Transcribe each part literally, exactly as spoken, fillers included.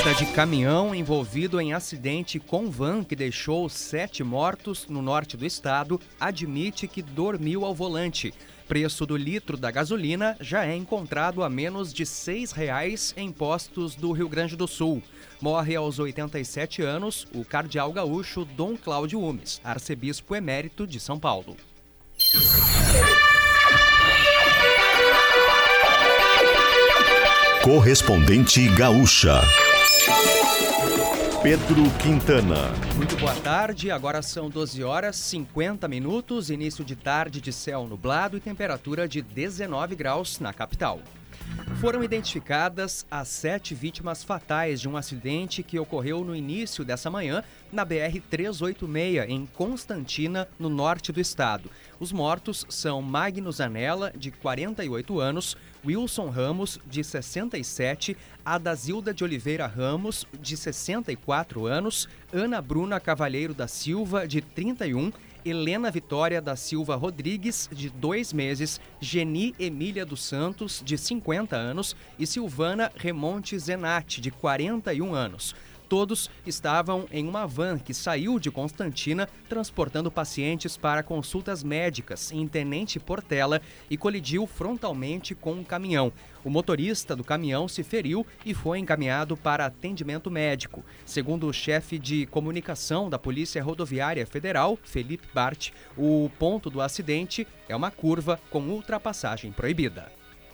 Motorista de caminhão envolvido em acidente com van que deixou sete mortos no norte do estado admite que dormiu ao volante. Preço do litro da gasolina já é encontrado a menos de seis reais em postos do Rio Grande do Sul. Morre aos oitenta e sete anos o cardeal gaúcho Dom Cláudio Umes, arcebispo emérito de São Paulo. Correspondente Gaúcha. Pedro Quintana. Muito boa tarde, agora são doze horas e cinquenta minutos, início de tarde de céu nublado e temperatura de dezenove graus na capital. Foram identificadas as sete vítimas fatais de um acidente que ocorreu no início dessa manhã na B R trezentos e oitenta e seis, em Constantina, no norte do estado. Os mortos são Magno Zanella, de quarenta e oito anos, Wilson Ramos, de sessenta e sete, Adazilda de Oliveira Ramos, de sessenta e quatro anos, Ana Bruna Cavalheiro da Silva, de trinta e um, Helena Vitória da Silva Rodrigues, de dois meses, Geni Emília dos Santos, de cinquenta anos e Silvana Remonte Zenatti, de quarenta e um anos. Todos estavam em uma van que saiu de Constantina transportando pacientes para consultas médicas em Tenente Portela e colidiu frontalmente com um caminhão. O motorista do caminhão se feriu e foi encaminhado para atendimento médico. Segundo o chefe de comunicação da Polícia Rodoviária Federal, Felipe Bart, o ponto do acidente é uma curva com ultrapassagem proibida.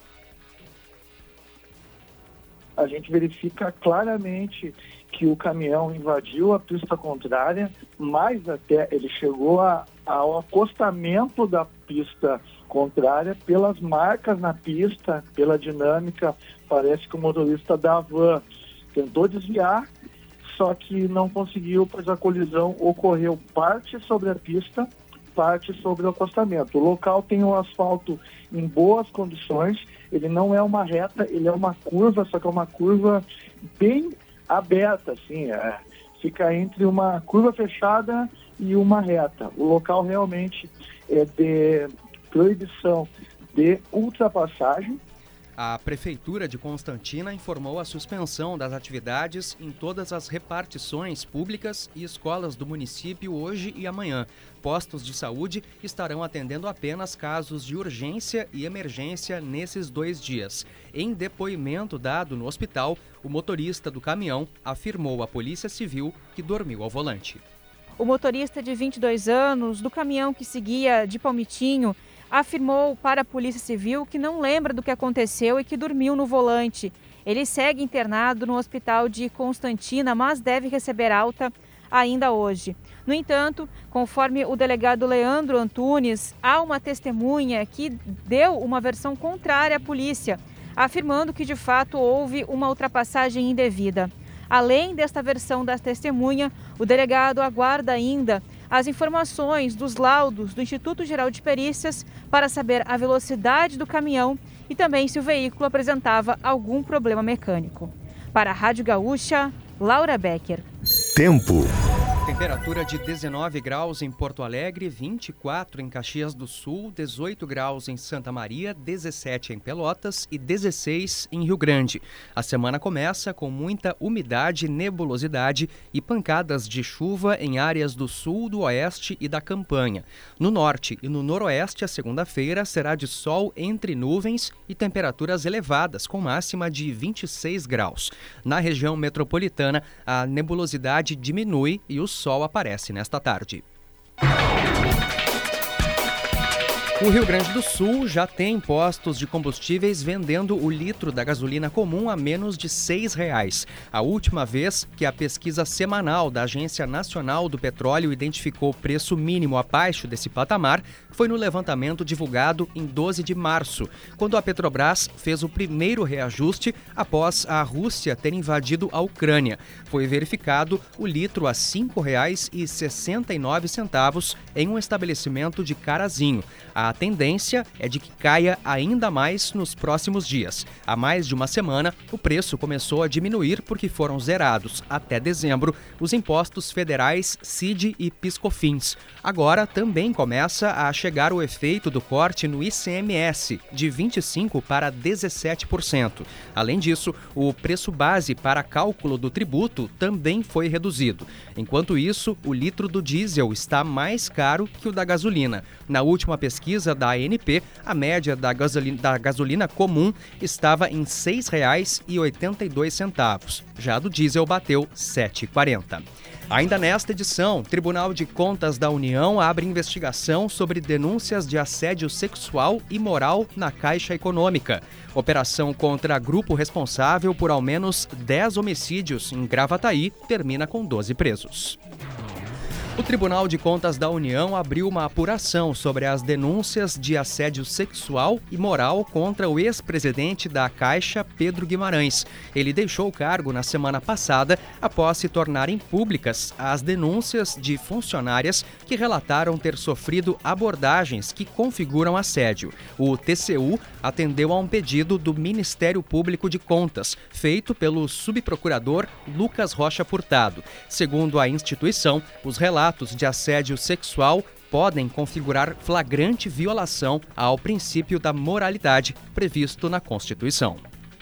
A gente verifica claramente que o caminhão invadiu a pista contrária, mas até ele chegou a, ao acostamento da pista contrária pelas marcas na pista, pela dinâmica. Parece que o motorista da van tentou desviar, só que não conseguiu, pois a colisão ocorreu parte sobre a pista, parte sobre o acostamento. O local tem o asfalto em boas condições, ele não é uma reta, ele é uma curva, só que é uma curva bem aberta, assim, é, fica entre uma curva fechada e uma reta. O local realmente é de proibição de ultrapassagem. A Prefeitura de Constantina informou a suspensão das atividades em todas as repartições públicas e escolas do município hoje e amanhã. Postos de saúde estarão atendendo apenas casos de urgência e emergência nesses dois dias. Em depoimento dado no hospital, o motorista do caminhão afirmou à Polícia Civil que dormiu ao volante. O motorista de vinte e dois anos do caminhão que seguia de Palmitinho afirmou para a Polícia Civil que não lembra do que aconteceu e que dormiu no volante. Ele segue internado no hospital de Constantina, mas deve receber alta ainda hoje. No entanto, conforme o delegado Leandro Antunes, há uma testemunha que deu uma versão contrária à polícia, afirmando que de fato houve uma ultrapassagem indevida. Além desta versão da testemunha, o delegado aguarda ainda as informações dos laudos do Instituto Geral de Perícias para saber a velocidade do caminhão e também se o veículo apresentava algum problema mecânico. Para a Rádio Gaúcha, Laura Becker. Tempo. Temperatura de dezenove graus em Porto Alegre, vinte e quatro em Caxias do Sul, dezoito graus em Santa Maria, dezessete em Pelotas e dezesseis em Rio Grande. A semana começa com muita umidade, nebulosidade e pancadas de chuva em áreas do sul, do oeste e da campanha. No norte e no noroeste, a segunda-feira será de sol entre nuvens e temperaturas elevadas, com máxima de vinte e seis graus. Na região metropolitana, a nebulosidade diminui e o sol aparece nesta tarde. O Rio Grande do Sul já tem postos de combustíveis vendendo o litro da gasolina comum a menos de seis reais. A última vez que a pesquisa semanal da Agência Nacional do Petróleo identificou preço mínimo abaixo desse patamar foi no levantamento divulgado em doze de março, quando a Petrobras fez o primeiro reajuste após a Rússia ter invadido a Ucrânia. Foi verificado o litro a cinco reais e sessenta e nove centavos em um estabelecimento de Carazinho. A tendência é de que caia ainda mais nos próximos dias. Há mais de uma semana, o preço começou a diminuir porque foram zerados, até dezembro, os impostos federais C I D e PIS/COFINS. Agora também começa a chegar o efeito do corte no I C M S, de vinte e cinco por cento para dezessete por cento. Além disso, o preço base para cálculo do tributo também foi reduzido. Enquanto isso, o litro do diesel está mais caro que o da gasolina. Na última pesquisa da A N P, a média da gasolina, da gasolina comum estava em seis reais e oitenta e dois centavos. Já a do diesel bateu sete reais e quarenta centavos. Ainda nesta edição, o Tribunal de Contas da União abre investigação sobre denúncias de assédio sexual e moral na Caixa Econômica. Operação contra grupo responsável por ao menos dez homicídios em Gravataí termina com doze presos. O Tribunal de Contas da União abriu uma apuração sobre as denúncias de assédio sexual e moral contra o ex-presidente da Caixa, Pedro Guimarães. Ele deixou o cargo na semana passada após se tornarem públicas as denúncias de funcionárias que relataram ter sofrido abordagens que configuram assédio. O T C U atendeu a um pedido do Ministério Público de Contas, feito pelo subprocurador Lucas Rocha Furtado. Segundo a instituição, os relatos de assédio sexual podem configurar flagrante violação ao princípio da moralidade previsto na Constituição.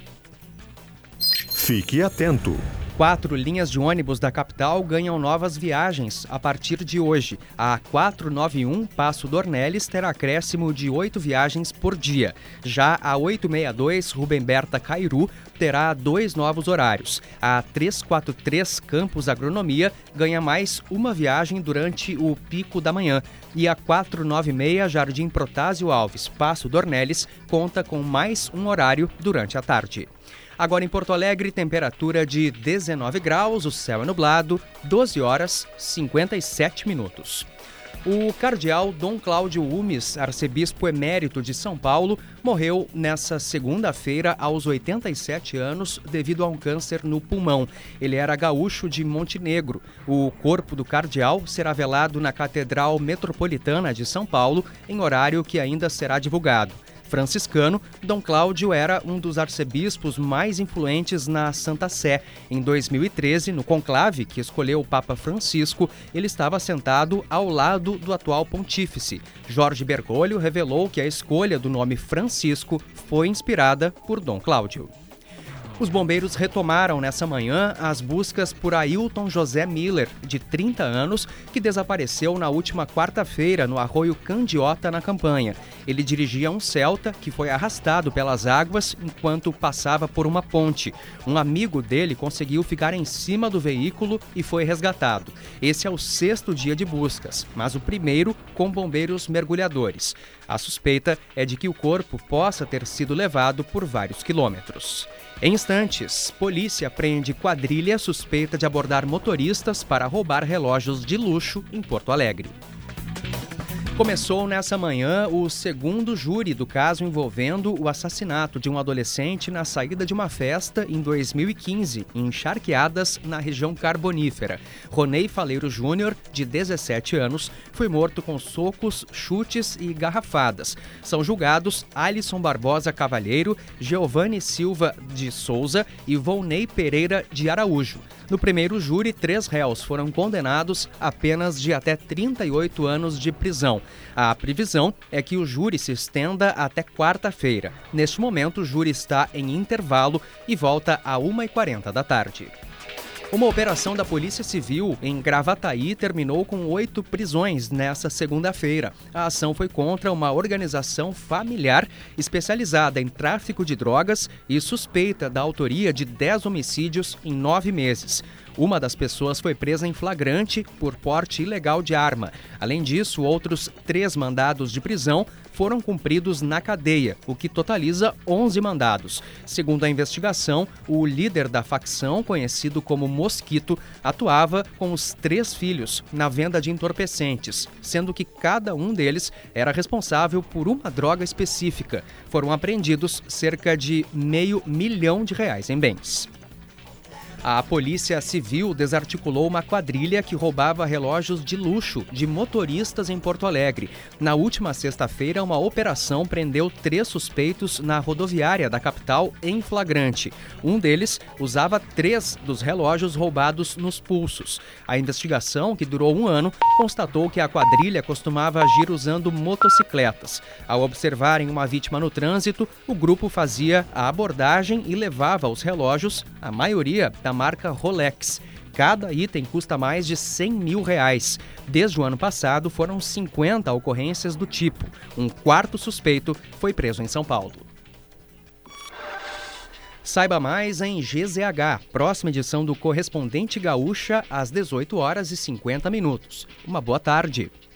Fique atento. Quatro linhas de ônibus da capital ganham novas viagens a partir de hoje. A quatrocentos e noventa e um Passo Dornelles terá acréscimo de oito viagens por dia. Já a oitocentos e sessenta e dois Rubem Berta Cairu terá dois novos horários. A trezentos e quarenta e três Campus Agronomia ganha mais uma viagem durante o pico da manhã. E a quatrocentos e noventa e seis Jardim Protásio Alves Passo Dornelles conta com mais um horário durante a tarde. Agora em Porto Alegre, temperatura de dezenove graus, o céu é nublado, doze horas e cinquenta e sete minutos. O cardeal Dom Cláudio Umes, arcebispo emérito de São Paulo, morreu nesta segunda-feira aos oitenta e sete anos devido a um câncer no pulmão. Ele era gaúcho de Montenegro. O corpo do cardeal será velado na Catedral Metropolitana de São Paulo, em horário que ainda será divulgado. Franciscano, Dom Cláudio era um dos arcebispos mais influentes na Santa Sé. Em dois mil e treze, no conclave que escolheu o Papa Francisco, ele estava sentado ao lado do atual pontífice. Jorge Bergoglio revelou que a escolha do nome Francisco foi inspirada por Dom Cláudio. Os bombeiros retomaram nessa manhã as buscas por Ailton José Miller, de trinta anos, que desapareceu na última quarta-feira no Arroio Candiota, na Campanha. Ele dirigia um Celta que foi arrastado pelas águas enquanto passava por uma ponte. Um amigo dele conseguiu ficar em cima do veículo e foi resgatado. Esse é o sexto dia de buscas, mas o primeiro com bombeiros mergulhadores. A suspeita é de que o corpo possa ter sido levado por vários quilômetros. Em instantes, polícia prende quadrilha suspeita de abordar motoristas para roubar relógios de luxo em Porto Alegre. Começou nessa manhã o segundo júri do caso envolvendo o assassinato de um adolescente na saída de uma festa em dois mil e quinze, em Charqueadas, na região carbonífera. Ronei Faleiro Júnior, de dezessete anos, foi morto com socos, chutes e garrafadas. São julgados Alisson Barbosa Cavalheiro, Giovanni Silva de Souza e Volney Pereira de Araújo. No primeiro júri, três réus foram condenados a penas de até trinta e oito anos de prisão. A previsão é que o júri se estenda até quarta-feira. Neste momento, o júri está em intervalo e volta a uma e quarenta da tarde. Uma operação da Polícia Civil em Gravataí terminou com oito prisões nesta segunda-feira. A ação foi contra uma organização familiar especializada em tráfico de drogas e suspeita da autoria de dez homicídios em nove meses. Uma das pessoas foi presa em flagrante por porte ilegal de arma. Além disso, outros três mandados de prisão foram cumpridos na cadeia, o que totaliza onze mandados. Segundo a investigação, o líder da facção, conhecido como Mosquito, atuava com os três filhos na venda de entorpecentes, sendo que cada um deles era responsável por uma droga específica. Foram apreendidos cerca de meio milhão de reais em bens. A Polícia Civil desarticulou uma quadrilha que roubava relógios de luxo de motoristas em Porto Alegre. Na última sexta-feira, uma operação prendeu três suspeitos na rodoviária da capital em flagrante. Um deles usava três dos relógios roubados nos pulsos. A investigação, que durou um ano, constatou que a quadrilha costumava agir usando motocicletas. Ao observarem uma vítima no trânsito, o grupo fazia a abordagem e levava os relógios, a maioria da marca Rolex. Cada item custa mais de cem mil reais. Desde o ano passado, foram cinquenta ocorrências do tipo. Um quarto suspeito foi preso em São Paulo. Saiba mais em G Z H, próxima edição do Correspondente Gaúcha, às dezoito horas e cinquenta minutos. Uma boa tarde.